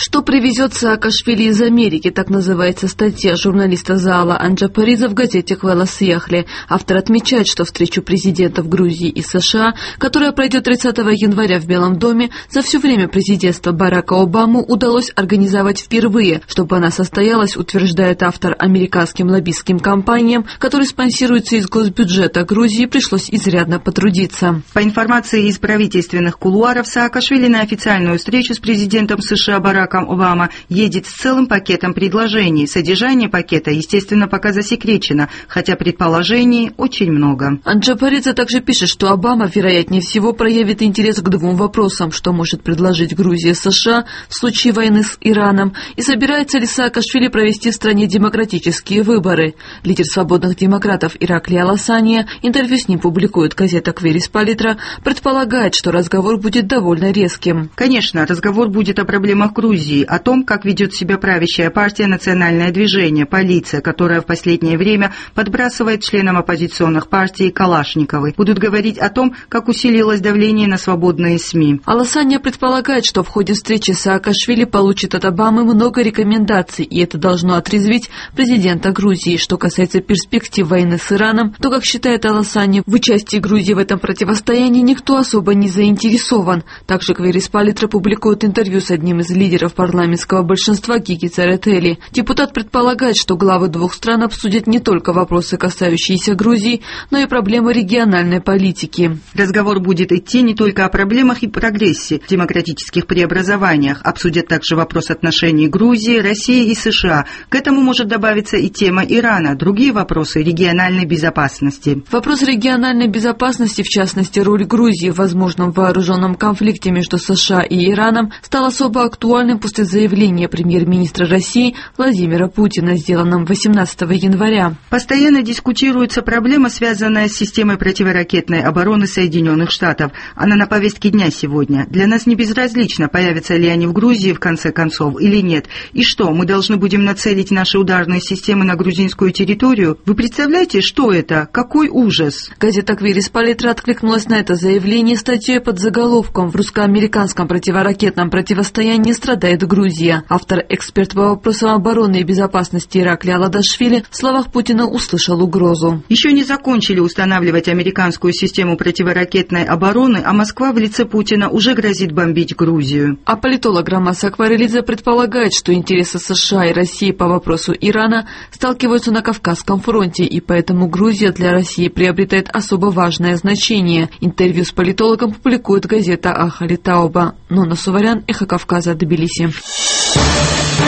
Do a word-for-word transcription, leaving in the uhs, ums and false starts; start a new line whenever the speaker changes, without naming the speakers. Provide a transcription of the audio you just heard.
Что привезет Саакашвили из Америки, так называется статья журналиста Заала Анджапаридзе в газете «Квелас Яхли». Автор отмечает, что встречу президентов Грузии и США, которая пройдет тридцатого января в Белом доме, за все время президентства Барака Обамы удалось организовать впервые. Чтобы она состоялась, утверждает автор, американским лоббистским компаниям, которые спонсируются из госбюджета Грузии, пришлось изрядно потрудиться.
По информации из правительственных кулуаров, Саакашвили на официальную встречу с президентом США Бараком Обама едет с целым пакетом предложений. Содержание пакета, естественно, пока засекречено, хотя предположений очень много.
Анджапаридзе также пишет, что Обама, вероятнее всего, проявит интерес к двум вопросам: что может предложить Грузия США в случае войны с Ираном, и собирается ли Саакашвили провести в стране демократические выборы. Лидер свободных демократов Иракли Аласания, интервью с ним публикует газета «Кверис Палитра», предполагает, что разговор будет довольно резким.
Конечно, разговор будет о проблемах Грузии, о том, как ведет себя правящая партия «Национальное движение», полиция, которая в последнее время подбрасывает членам оппозиционных партий Калашниковой. Будут говорить о том, как усилилось давление на свободные СМИ.
Аласания предполагает, что в ходе встречи Саакашвили получит от Обамы много рекомендаций, и это должно отрезвить президента Грузии. Что касается перспектив войны с Ираном, то, как считает Аласания, в участии Грузии в этом противостоянии никто особо не заинтересован. Также Кверис Палитра публикует интервью с одним из лидеров парламентского большинства Гиги Царетели. Депутат предполагает, что главы двух стран обсудят не только вопросы, касающиеся Грузии, но и проблемы региональной политики.
Разговор будет идти не только о проблемах и прогрессе, демократических преобразованиях. Обсудят также вопрос отношений Грузии, России и США. К этому может добавиться и тема Ирана, другие вопросы региональной безопасности.
Вопрос региональной безопасности, в частности роль Грузии в возможном вооруженном конфликте между США и Ираном, стал особо актуальным после заявления премьер-министра России Владимира Путина, сделанном восемнадцатого января.
Постоянно дискутируется проблема, связанная с системой противоракетной обороны Соединенных Штатов. Она на повестке дня сегодня. Для нас не безразлично, появятся ли они в Грузии в конце концов или нет. И что, мы должны будем нацелить наши ударные системы на грузинскую территорию? Вы представляете, что это? Какой ужас!
Газета «Кверис Палитра» откликнулась на это заявление статьей под заголовком «В русско-американском противоракетном противостоянии страдает Грузия». Автор, эксперт по вопросам обороны и безопасности Иракли Аладашвили, в словах Путина услышал угрозу.
Еще не закончили устанавливать американскую систему противоракетной обороны, а Москва в лице Путина уже грозит бомбить Грузию.
А политолог Ромас Акварелидзе предполагает, что интересы США и России по вопросу Ирана сталкиваются на Кавказском фронте, и поэтому Грузия для России приобретает особо важное значение. Интервью с политологом публикует газета «Ахали Тауба». Нона Суварян, Эхо Кавказа, Тбилиси.